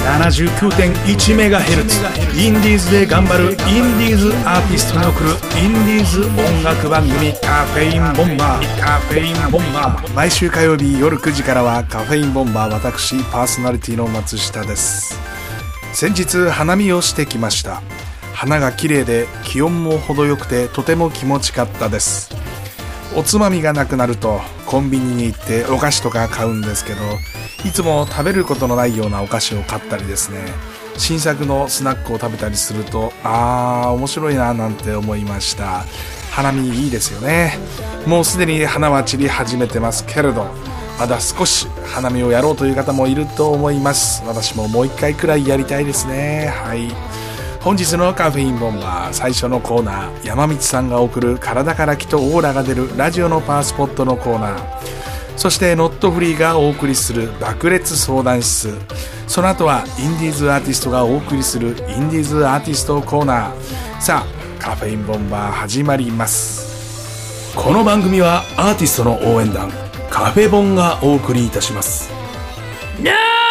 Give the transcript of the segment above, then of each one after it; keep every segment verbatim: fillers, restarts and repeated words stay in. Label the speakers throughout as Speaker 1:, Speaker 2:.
Speaker 1: ななじゅうきゅうてんいちメガヘルツ インディーズで頑張るインディーズアーティストに送るインディーズ音楽番組カフェインボンバーカフェインボンバー毎週火曜日夜くじからはカフェインボンバー、私パーソナリティの松下です。先日花見をしてきました。花が綺麗で気温も程よくてとても気持ちかったです。おつまみがなくなるとコンビニに行ってお菓子とか買うんですけど、いつも食べることのないようなお菓子を買ったりですね、新作のスナックを食べたりすると、あー面白いななんて思いました。花見いいですよね。もうすでに花は散り始めてますけれど、まだ少し花見をやろうという方もいると思います。私ももう一回くらいやりたいですね。はい、本日のカフェインボンバー、最初のコーナー、山光さんが送る体から気とオーラが出るラジオのパワースポットのコーナー、そしてノットフリーがお送りする爆裂相談室、その後はインディーズアーティストがお送りするインディーズアーティストコーナー。さあカフェインボンバー始まります。この番組はアーティストの応援団カフェボンがお送りいたします。 No, no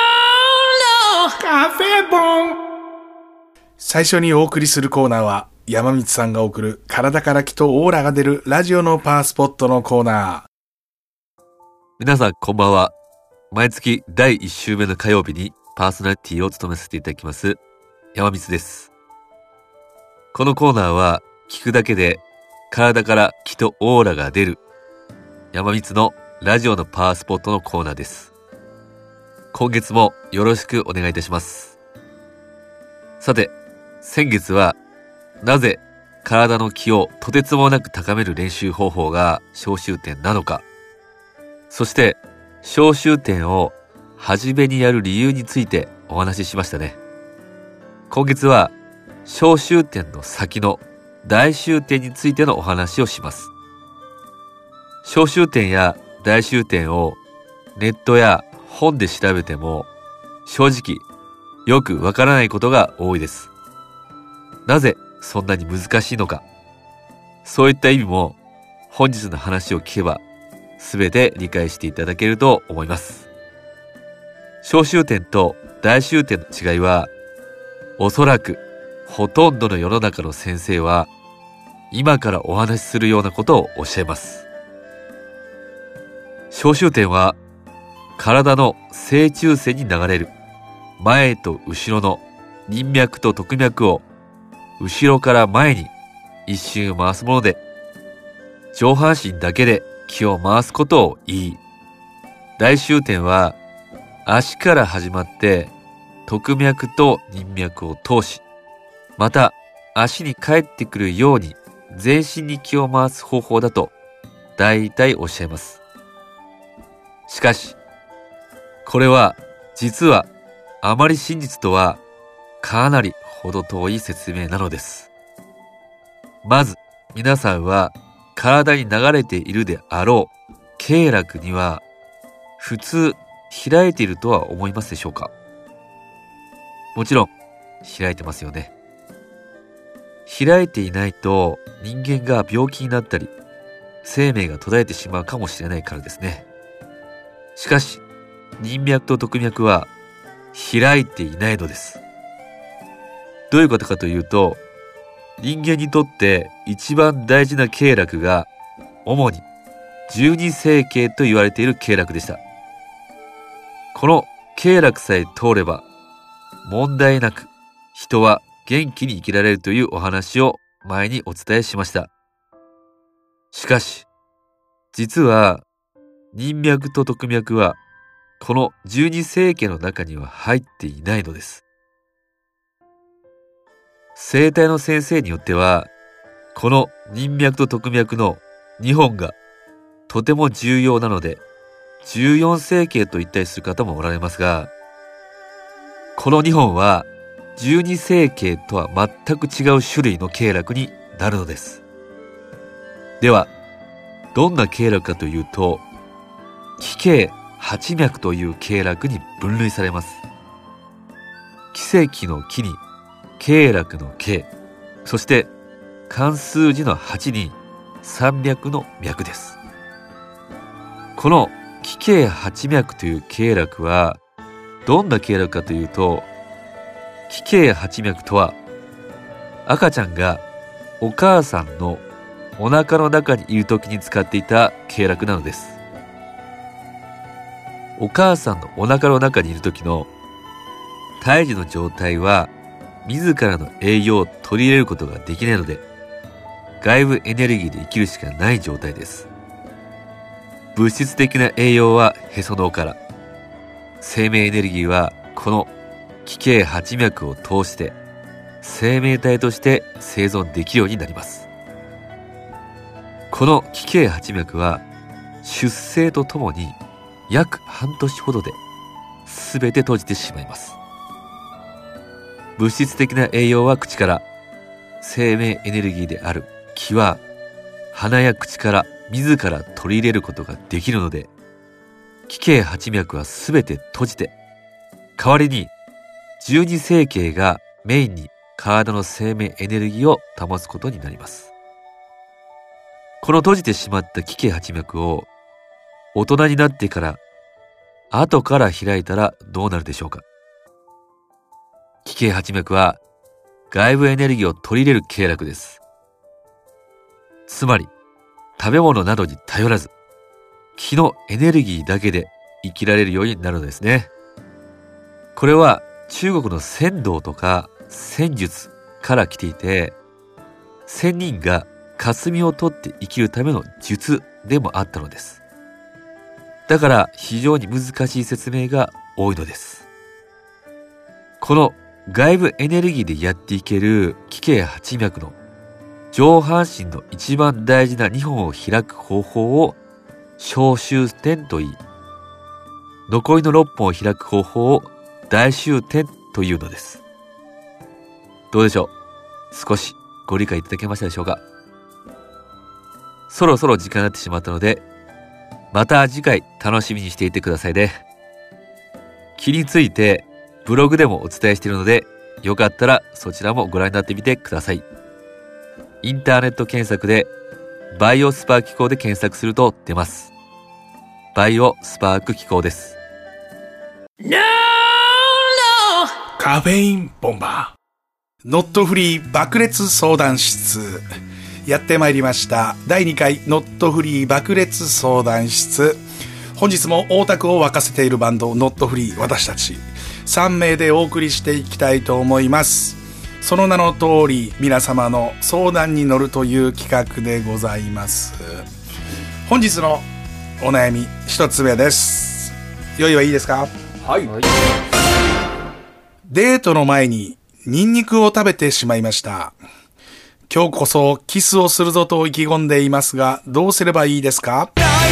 Speaker 1: カフェボン。最初にお送りするコーナーは山光さんが送る体から気とオーラが出るラジオのパワースポットのコーナー。
Speaker 2: 皆さんこんばんは。毎月だいいち週目の火曜日にパーソナリティを務めさせていただきます山光です。このコーナーは聞くだけで体から気とオーラが出る山光のラジオのパワースポットのコーナーです。今月もよろしくお願いいたします。さて、先月はなぜ体の気をとてつもなく高める練習方法が小臭点なのか、そして小臭点を初めにやる理由についてお話ししましたね。今月は小臭点の先の大臭点についてのお話をします。小臭点や大臭点をネットや本で調べても正直よくわからないことが多いです。なぜそんなに難しいのか、そういった意味も本日の話を聞けばすべて理解していただけると思います。小臭点と大臭点の違いは、おそらくほとんどの世の中の先生は今からお話しするようなことをおっしゃいます。小臭点は体の正中線に流れる前と後ろの任脈と督脈を後ろから前に一周回すもので、上半身だけで気を回すことを言い、大臭点は足から始まって督脈と任脈を通し、また足に帰ってくるように全身に気を回す方法だと大体おっしゃいます。しかしこれは実はあまり真実とはかなり程遠い説明なのです。まず皆さんは体に流れているであろう経絡には普通開いているとは思いますでしょうか。もちろん開いてますよね。開いていないと人間が病気になったり生命が途絶えてしまうかもしれないからですね。しかし任脈と督脈は開いていないのです。どういうことかというと、人間にとって一番大事な経絡が主に十二星経と言われている経絡でした。この経絡さえ通れば問題なく人は元気に生きられるというお話を前にお伝えしました。しかし実は任脈と督脈はこの十二星経の中には入っていないのです。生体の先生によってはこの任脈と督脈のにほんがとても重要なので十四星経と言ったりする方もおられますが、このにほんは十二星経とは全く違う種類の経絡になるのです。ではどんな経絡かというと、気経八脈という経絡に分類されます。奇跡の気に経絡の経、そして漢数字の八に山脈の脈です。この気経八脈という経絡はどんな経絡かというと、 奇経八脈とは、赤ちゃんがお母さんのお腹の中にいる時に使っていた経絡なのです。お母さんのお腹の中にいる時の胎児の状態は、自らの栄養を取り入れることができないので、外部エネルギーで生きるしかない状態です。物質的な栄養はへその緒から、生命エネルギーはこの奇経八脈を通して生命体として生存できるようになります。この奇経八脈は出生とともに約半年ほどで全て閉じてしまいます。物質的な栄養は口から、生命エネルギーである気は鼻や口から自ら取り入れることができるので、奇経八脈はすべて閉じて、代わりに十二星系がメインに体の生命エネルギーを保つことになります。この閉じてしまった奇経八脈を大人になってから後から開いたらどうなるでしょうか。奇経八脈は外部エネルギーを取り入れる経絡です。つまり食べ物などに頼らず、気のエネルギーだけで生きられるようになるのですね。これは中国の仙道とか仙術から来ていて、仙人が霞を取って生きるための術でもあったのです。だから非常に難しい説明が多いのです。この外部エネルギーでやっていける奇経八脈の上半身の一番大事なにほんを開く方法を小周点と言い、残りのろっぽんを開く方法を大周点というのです。どうでしょう、少しご理解いただけましたでしょうか。そろそろ時間になってしまったので、また次回楽しみにしていてくださいね。気についてブログでもお伝えしているので、よかったらそちらもご覧になってみてください。インターネット検索でバイオスパーク機構で検索すると出ます。バイオスパーク機構です。
Speaker 1: No, no! カフェインボンバーノットフリー爆裂相談室、やってまいりました。だいにかいノットフリー爆裂相談室。本日も大田区を沸かせているバンドノットフリー、私たちさんめいでお送りしていきたいと思います。その名の通り、皆様の相談に乗るという企画でございます。本日のお悩み一つ目です。用意はいいですか？
Speaker 3: はい。
Speaker 1: デートの前にニンニクを食べてしまいました。今日こそキスをするぞと意気込んでいますが、どうすればいいですか？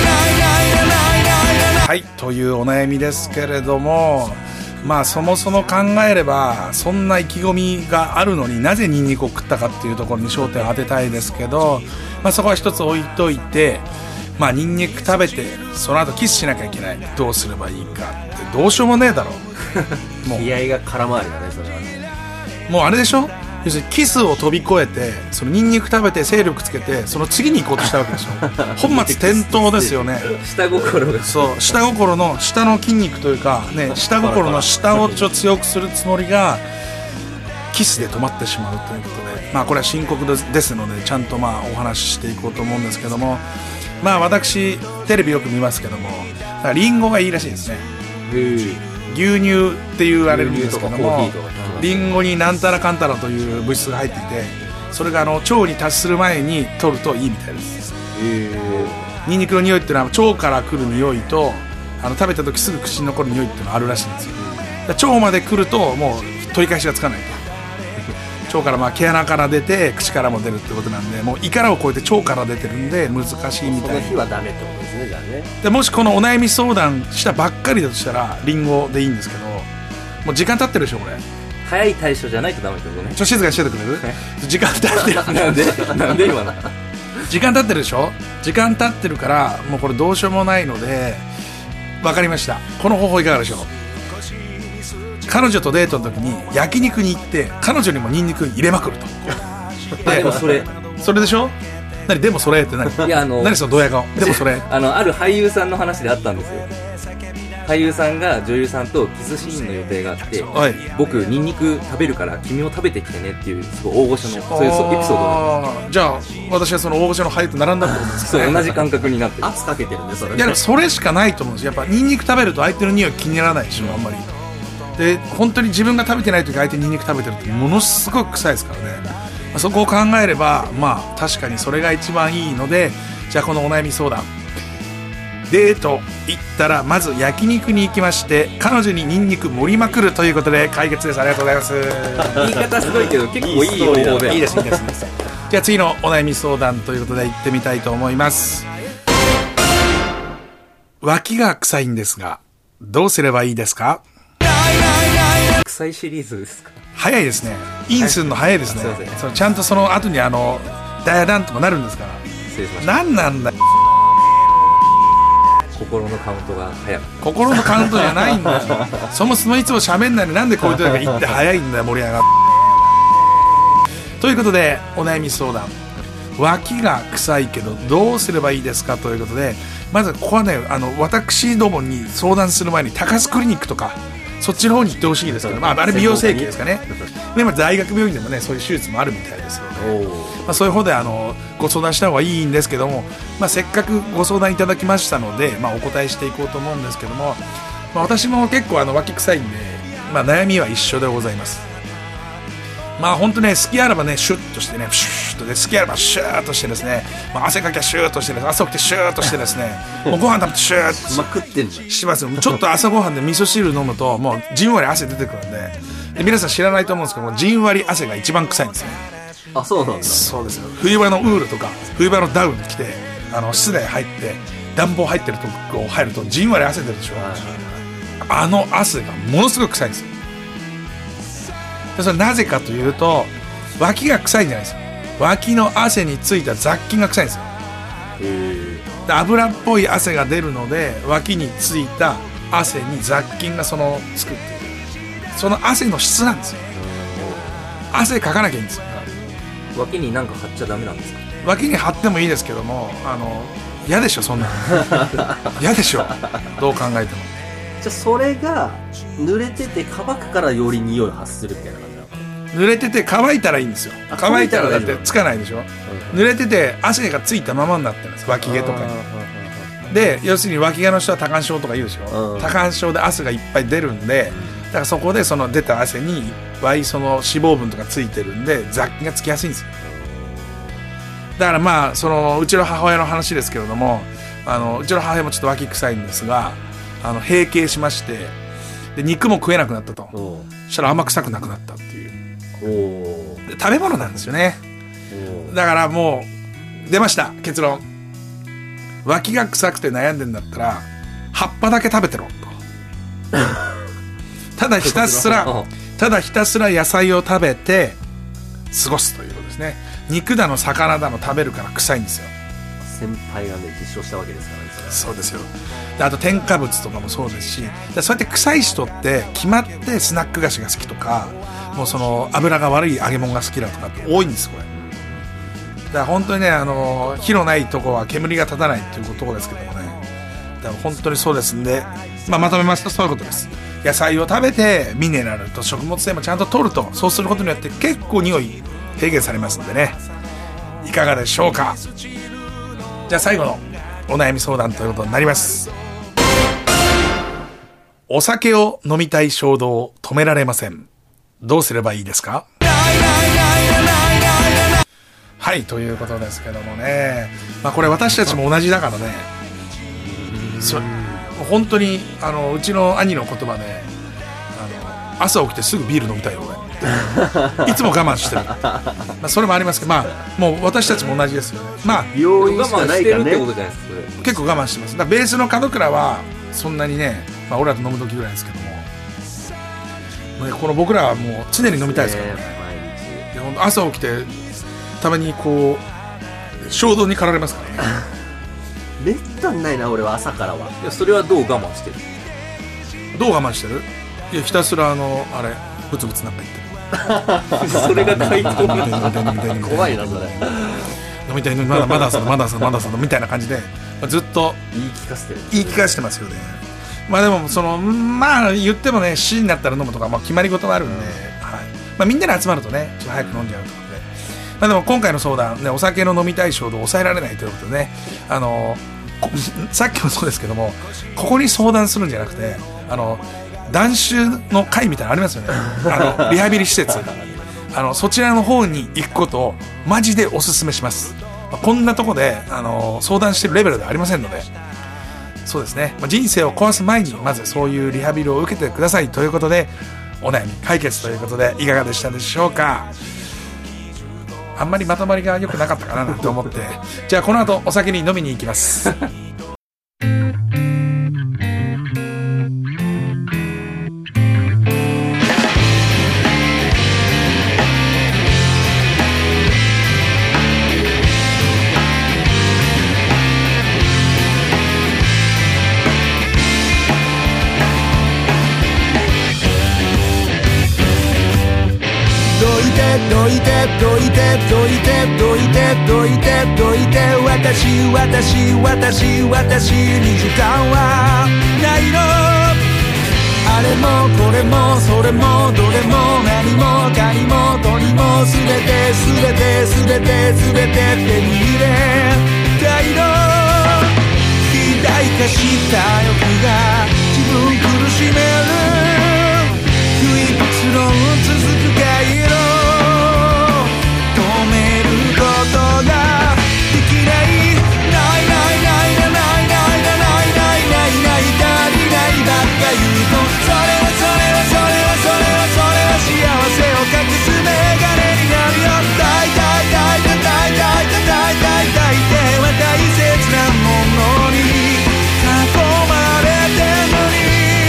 Speaker 1: はい、というお悩みですけれども、まあそもそも考えればそんな意気込みがあるのになぜニンニクを食ったかっていうところに焦点を当てたいですけど、まあそこは一つ置いといて、まあニンニク食べてその後キスしなきゃいけない、どうすればいいかってどうしようもねえだろうもう
Speaker 3: 気合が空回りだね、それはね。
Speaker 1: もうあれでしょ、要するにキスを飛び越えてそのニンニク食べて精力つけてその次に行こうとしたわけでしょ本末転倒ですよね。
Speaker 3: 下心が、
Speaker 1: そう、下心の下の筋肉というかね、下心の下をちょっと強くするつもりがキスで止まってしまうということで、まあこれは深刻ですのでちゃんとまあお話ししていこうと思うんですけども、まあ私テレビよく見ますけども、リンゴがいいらしいですね。牛乳って言われるんですけども、リンゴになんたらかんたらという物質が入っていて、それがあの腸に達する前に取るといいみたいです。ニンニクの匂いっていうのは腸から来る匂いと、あの食べた時すぐ口に残る匂いっていうのがあるらしいんですよ。腸まで来るともう取り返しがつかないと。腸からまあ毛穴から出て口からも出るってことなんで、もう胃からを超えて腸から出てるんで難しいみたいな。
Speaker 3: その日はダメってことですね、じゃあね。
Speaker 1: でもしこのお悩み相談したばっかりだとしたらリンゴでいいんですけど、もう時間経ってるでしょこれ。
Speaker 3: 早い対処じゃないとダメってことね。
Speaker 1: ちょっと静かにしててくれる？時間経ってる
Speaker 3: なんでなんで今の
Speaker 1: 時間経ってるでしょ。時間経ってるからもうこれどうしようもないので、分かりました。この方法いかがでしょう。彼女とデートの時に焼肉に行って彼女にもニンニク入れまくると
Speaker 3: でもそれ
Speaker 1: それでしょ。何でもそれって何？
Speaker 3: いやあの
Speaker 1: 何そのドヤ顔でもそれ
Speaker 3: あのある俳優さんの話であったんですよ。 俳優さんが女優さんとキスシーンの予定があって、
Speaker 1: はい、
Speaker 3: 僕ニンニク食べるから君も食べてきてねっていうすごい大御所のそういうエピソードなんです。
Speaker 1: じゃあ私はその大御所の俳優と並んだってことですかね。
Speaker 3: そう同じ感覚になってる。
Speaker 4: 圧かけてるねそれ。
Speaker 1: いやでもそれしかないと思うんですよ。やっぱニンニク食べると相手の匂い気にならないでしょ、あんまり。で本当に自分が食べてない時相手にニンニク食べてるってものすごく臭いですからね。そこを考えればまあ確かにそれが一番いいので、じゃあこのお悩み相談、デート行ったらまず焼肉に行きまして彼女にニンニク盛りまくるということで解決です。ありがとうございます。
Speaker 3: 言い方すごいけど結構いい方法で。
Speaker 1: いいですいいですいいです。じゃあ次のお悩み相談ということで行ってみたいと思います。脇が臭いんですがどうすればいいですか？
Speaker 3: 臭いシリーズですか？
Speaker 1: 早いですね。インするの早いですね。
Speaker 3: すいません。
Speaker 1: そのちゃんとその後にあのダヤダンとかなるんですから。
Speaker 3: 失礼しました。
Speaker 1: なんなんだ。
Speaker 3: 心のカウントが早く。
Speaker 1: 心のカウントじゃないんだよ。そもそもいつも喋んないのになんでこういうとこ行って早いんだよ、盛り上がって。ということでお悩み相談、脇が臭いけどどうすればいいですかということで、まずここはね、あの私どもに相談する前に高須クリニックとかそっちの方に行ってほしいですけど、まあ、あれ美容整形ですかね。で、まあ、大学病院でもねそういう手術もあるみたいですよね。まあ、そういう方であのご相談した方がいいんですけども、まあ、せっかくご相談いただきましたので、まあ、お答えしていこうと思うんですけども、まあ、私も結構あの脇臭いんで、まあ、悩みは一緒でございます。まあ本当ね、好きあらばねシュッとしてねシュッとで、好きあらばシューッとしてですね、まあ、汗かきはシューッとしてです、朝起きてシューッとしてですねもうご飯食べてシューッと
Speaker 4: まくってんじゃん。
Speaker 1: しますよ。ちょっと朝ごはんで味噌汁飲むともうじんわり汗出てくるん で, で皆さん知らないと思うんですけども、じんわり汗が一番臭いんですよね。
Speaker 4: あ、そうなんだ。
Speaker 1: そうですよ。冬場のウールとか冬場のダウン着てあの室内入って暖房入ってるとこ入るとじんわり汗出るでしょ。あの汗がものすごく臭いんですよ。でそれなぜかというと、脇が臭いんじゃないですよ。脇の汗についた雑菌が臭いんですよ。で油っぽい汗が出るので脇についた汗に雑菌がそのつくっていう、その汗の質なんですよ。汗かかなきゃいいんですよ。
Speaker 3: 脇に何か貼っちゃダメなんですか？
Speaker 1: 脇に貼ってもいいですけども、あの嫌でしょそんなの。嫌でしょどう考えても。
Speaker 4: じゃあそれが濡れてて乾くからより匂い発するみたいな感じなのかな。
Speaker 1: 濡れてて乾いたらいいんですよ。乾いたらだってつかないでしょ。濡れてて汗がついたままになってるんです、脇毛とかに。で要するに脇毛の人は多汗症とか言うでしょ。多汗症で汗がいっぱい出るんで、だからそこでその出た汗にいっぱいその脂肪分とかついてるんで雑菌がつきやすいんですよ。だからまあそのうちの母親の話ですけれども、あのうちの母親もちょっと脇臭いんですが、あの閉経しましてで肉も食えなくなったと。そしたら甘臭くなくなったっていう。おで食べ物なんですよね。だからもう出ました結論。脇が臭くて悩んでんだったら葉っぱだけ食べてろと。ただひたすらただひたすら野菜を食べて過ごすということですね。肉だの魚だの食べるから臭いんですよ。
Speaker 4: 先輩がね実証したわけですからね。そ
Speaker 1: そうですよ。であと添加物とかもそうですし、でそうやって臭い人って決まってスナック菓子が好きとか、もうその油が悪い揚げ物が好きだとかって多いんですこれ。だから本当にね、あの火のないとこは煙が立たないっていうところですけどもね。だから本当にそうですんで、まあ、まとめますとそういうことです。野菜を食べてミネラルと食物繊維もちゃんと取ると、そうすることによって結構匂い軽減されますんでね、いかがでしょうか。じゃあ最後のお悩み相談ということになります。お酒を飲みたい衝動を止められません。どうすればいいですか？はい、ということですけどもね、まあ、これ私たちも同じだからね。そ本当にあのうちの兄の言葉で、あの朝起きてすぐビール飲みたいよ俺。いつも我慢してる。まあそれもありますけど、まあもう私たちも同じですよね。まあ
Speaker 4: 病院しかないからね。
Speaker 3: 我慢してるってことじゃないですかそれ。
Speaker 1: 結構我慢してます。だからベースの門倉はそんなにね、まあ、俺らと飲む時ぐらいですけども、もうね、この僕らはもう常に飲みたいですからね。で本当朝起きてたまにこう衝動に駆られますからね。
Speaker 4: めったにないな俺は朝からは。
Speaker 3: いやそれはどう我慢してる？
Speaker 1: どう我慢してる？いやひたすらあのあれブツブツなんか言ってる。
Speaker 3: それが回答
Speaker 4: 怖いなそれ。
Speaker 1: 飲みたいのまだまだそのまだそのまだそのみたいな感じで、まあ、ずっと
Speaker 4: 言い聞かせてる
Speaker 1: 言い聞かせてますよね。 まあでもそのまあ言ってもねしちじになったら飲むとか、まあ、決まり事があるんで、うん、はい、まあ、みんなで集まるとねちょっと早く飲んじゃうということで、まあ、でも今回の相談、ね、お酒の飲みたい衝動を抑えられないということでね、あのさっきもそうですけども、ここに相談するんじゃなくて、あの断酒の会みたいなのありますよねあのリハビリ施設あのそちらの方に行くことをマジでおすすめします。こんなとこであの相談してるレベルではありませんので、そうですね、人生を壊す前にまずそういうリハビリを受けてくださいということで、お悩み解決ということでいかがでしたでしょうか。あんまりまとまりが良くなかったかななんて思ってじゃあこの後お酒に飲みに行きます
Speaker 5: どいてどいてどいてどいてどいてどいて私私私私に時間はないの。あれもこれもそれもどれも何もかにもとにもすべてすべてすべてすべて手に入れたいの。肥大化した欲が自分苦しめる不意物論続く回路ことができないないないないないないないないないない足りないばっか言うと、それはそれはそれはそれはそれは幸せを隠す眼鏡になるよ。大大大大大大大大大では大切なものに囲まれてるのに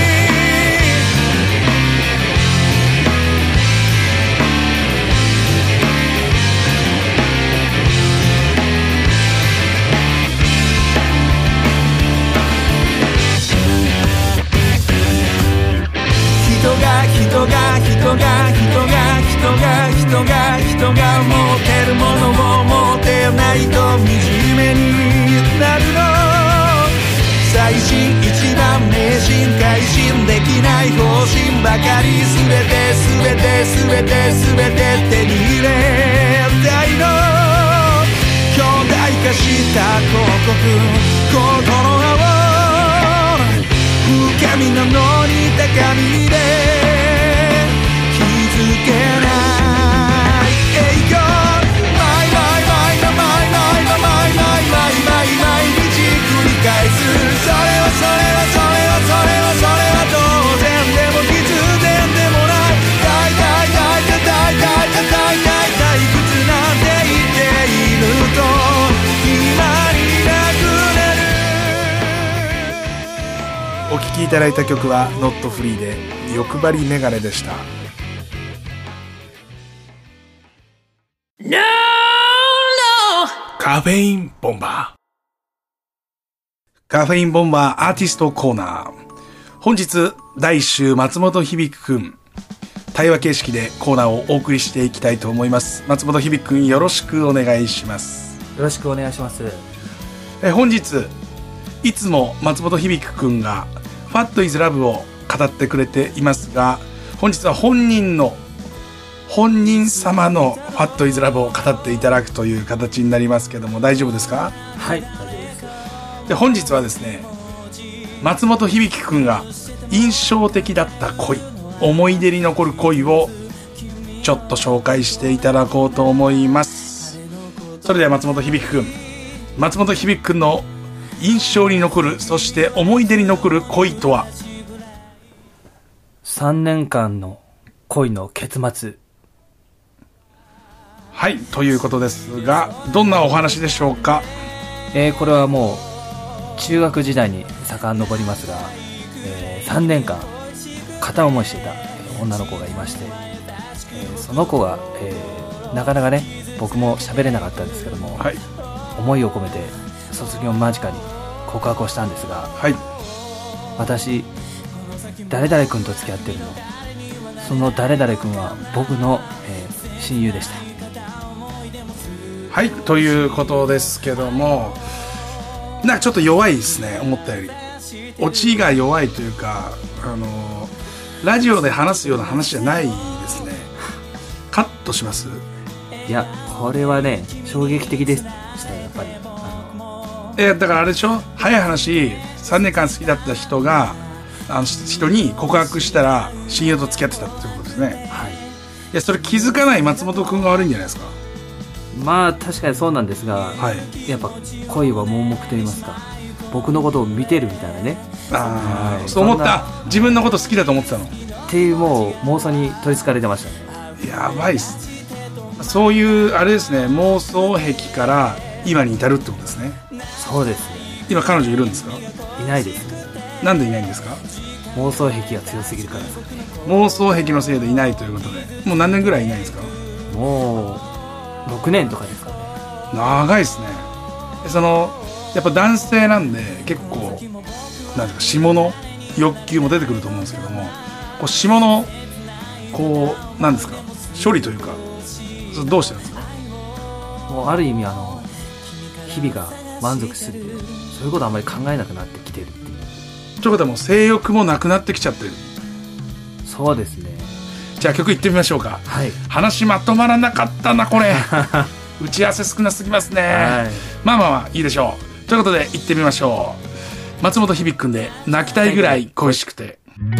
Speaker 5: 人が人が人が人が人が人が持てるものを持てないと惨めになるの。最新一番迷信改心できない方針ばかり全て全て全て全て手に入れたいの。強大化した広告心の青深みなのに高みで気づけない影響毎毎毎毎毎毎毎毎毎毎日繰り返す。それはそれはそれはそれはそれは当然でも必然でもない大大大大大大大大大いくつなんて言っていると今になくなる。
Speaker 1: お聴きいただいた曲はノットフリーで欲張りメガネでした。
Speaker 5: No, no
Speaker 1: カフェインボンバーカフェインボンバーアーティストコーナー、本日だいいっ週松本響くん対話形式でコーナーをお送りしていきたいと思います。松本響くんよろしくお願いします。
Speaker 3: よろしくお願いします。
Speaker 1: え本日いつも松本響くんが What is Love を語ってくれていますが、本日は本人の本人様の What is Love を語っていただくという形になりますけども、大丈夫ですか？
Speaker 3: はい、大丈夫です。
Speaker 1: で本日はですね、松本響くんが印象的だった恋、思い出に残る恋をちょっと紹介していただこうと思います。それでは松本響くん、松本響くんの印象に残る、そして思い出に残る恋とは？
Speaker 3: さんねんかんの恋の結末。
Speaker 1: はい、ということですが、どんなお話でしょうか？
Speaker 3: えー、これはもう中学時代に遡りますが、えー、さんねんかん片思いしていた女の子がいまして、えー、その子が、えー、なかなかね僕も喋れなかったんですけども、
Speaker 1: はい、
Speaker 3: 思いを込めて卒業間近に告白をしたんですが、
Speaker 1: はい、
Speaker 3: 私誰々君と付き合ってるの、その誰々君は僕の、えー、親友でした。
Speaker 1: はい、ということですけども、なんかちょっと弱いですね、思ったより。 オチが弱いというか、あのラジオで話すような話じゃないですね。カットします？
Speaker 3: いや、これはね衝撃的でしたよ、やっぱり。あの
Speaker 1: えだからあれでしょ、早い話さんねんかん好きだった人があの人に告白したら親友と付き合ってたってことですね。
Speaker 3: はい。
Speaker 1: いや、それ気づかない松本くんが悪いんじゃないですか。
Speaker 3: まあ確かにそうなんですが、
Speaker 1: はい、
Speaker 3: やっぱ恋は盲目と言いますか、僕のことを見てるみたいなね。
Speaker 1: あ、
Speaker 3: はい、
Speaker 1: そう思った。自分のこと好きだと思ってたの
Speaker 3: っていう、もう妄想に取りつかれてましたね。
Speaker 1: やばいっす。そういうあれですね、妄想癖から今に至るってことですね。
Speaker 3: そうですね。
Speaker 1: 今彼女いるんですか？
Speaker 3: いないですね。
Speaker 1: なんでいないんですか？
Speaker 3: 妄想癖が強すぎるからですかね。
Speaker 1: 妄想癖のせいでいないということで、もう何年ぐらいいないんですか？
Speaker 3: もうろくねんとかですかね。
Speaker 1: 長いですね。そのやっぱ男性なんで結構なんですか、下の欲求も出てくると思うんですけども、こう下のこうなんですか、処理というか、それどうしてるんですか？
Speaker 3: もうある意味あの日々が満足する、そういうことあんまり考えなくなってきてるっていう。
Speaker 1: ということはもう性欲もなくなってきちゃってる。
Speaker 3: そうですね。
Speaker 1: じゃあ曲いってみましょうか。
Speaker 3: はい。
Speaker 1: 話まとまらなかったなこれ打ち合わせ少なすぎますね、はい、まあまあまあいいでしょう。ということで行ってみましょう。松本響くんで泣きたいぐらい恋しくて。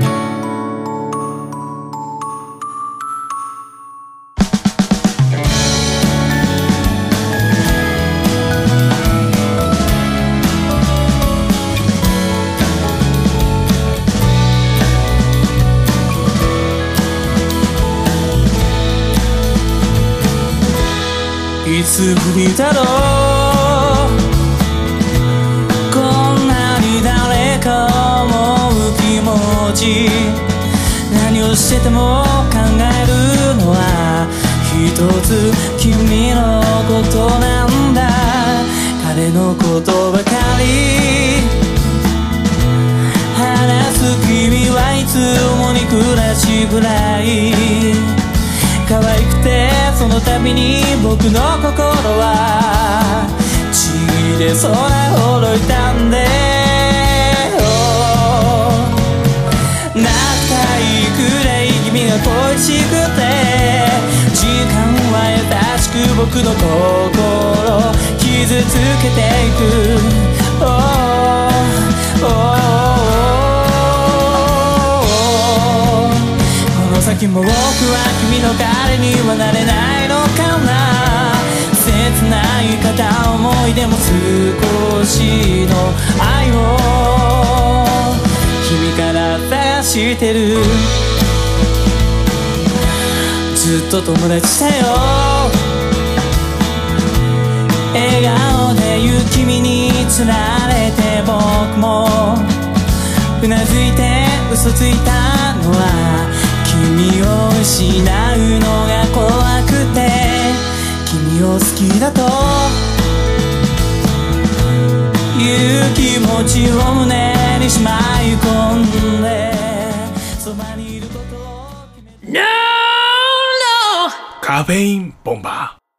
Speaker 5: いつぶりだろう、こんなに誰か思う気持ち。何をしてても考えるのは一つ君のことなんだ。彼のことばかり話す君はいつも憎らしいぐらい可愛くて、その度に僕の心はちぎれそうなほど痛んで、泣きたいくらい君が恋しくて、時間は優しく僕の心傷つけていく、oh, oh, oh.この先も僕は君の彼にはなれないのかな。切ない片思いでも少しの愛を君から探してる。ずっと友達だよ、笑顔で言う君につられて僕もうなずいて嘘ついたのは君を失うのが怖くて、君を好きだという気持ちを胸にしまい込んでそばにいることを決めて No, no
Speaker 1: カフェインボンバー。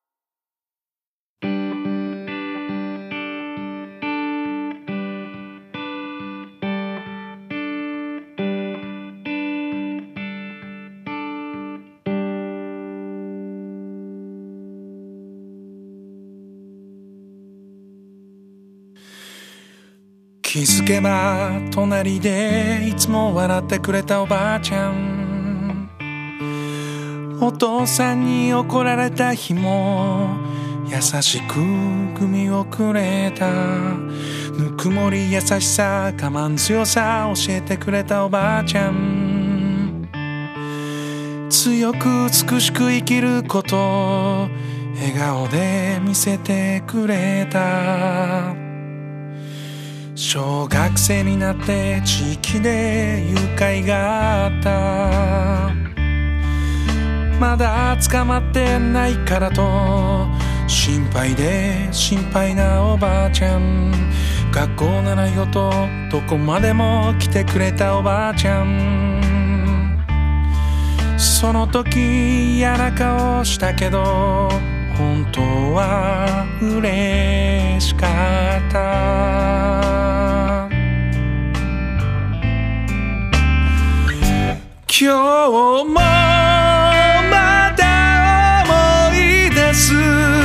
Speaker 5: 気づけば隣でいつも笑ってくれたおばあちゃん、お父さんに怒られた日も優しくグミをくれた、ぬくもり優しさ我慢強さ教えてくれたおばあちゃん、強く美しく生きること笑顔で見せてくれた。小学生になって地域で誘拐があった、まだ捕まってないからと心配で心配なおばあちゃん、学校ならよとどこまでも来てくれたおばあちゃん、その時嫌な顔したけど本当は嬉しかった。 今日もまた思い出す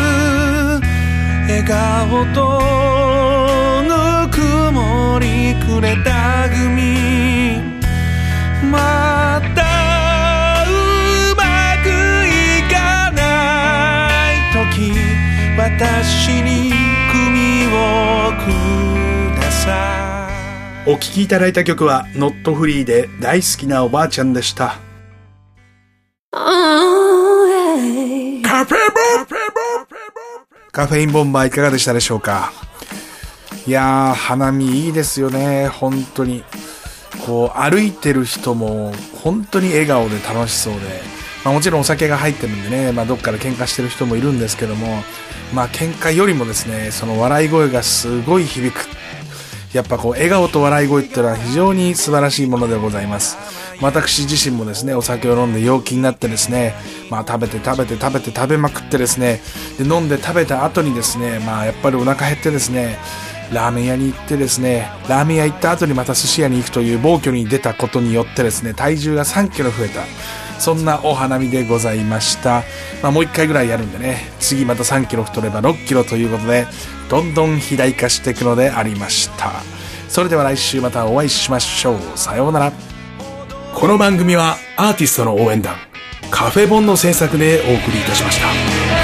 Speaker 5: 笑顔とぬくもりくれた組またうまくいかない時私に組をください。
Speaker 1: お聴きいただいた曲はノットフリーで大好きなおばあちゃんでした。カフェボンカフェインボンバーいかがでしたでしょうか。いやー花見いいですよね。本当にこう歩いてる人も本当に笑顔で楽しそうで、まあ、もちろんお酒が入ってるんでね、まあ、どっかで喧嘩してる人もいるんですけども、まあ喧嘩よりもですねその笑い声がすごい響く。やっぱこう笑顔と笑い声っていうのは非常に素晴らしいものでございます。私自身もですねお酒を飲んで陽気になってですね、まあ食べて食べて食べて食べまくってですね、で飲んで食べた後にですね、まあやっぱりお腹減ってですねラーメン屋に行ってですね、ラーメン屋行った後にまた寿司屋に行くという暴挙に出たことによってですね体重がさんキロ増えた、そんなお花見でございました。まあもういっかいぐらいやるんでね、次またさんキロ太ればろっキロということでどんどん肥大化していくのでありました。それでは来週またお会いしましょう。さようなら。この番組はアーティストの応援団カフェボンの制作でお送りいたしました。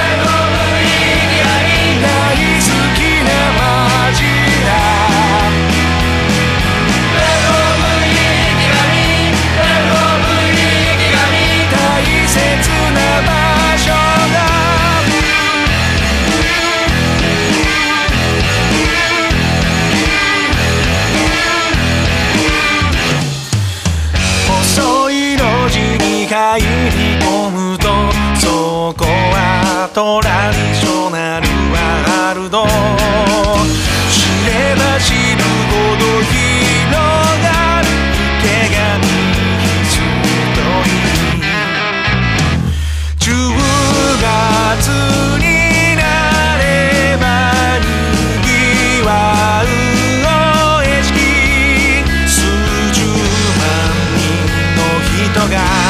Speaker 5: 入り込むとそこはトラディショナルワールド、知れば知るほど広がる池上ヒストリー。じゅうがつになればにぎわうお屋敷、数十万人の人が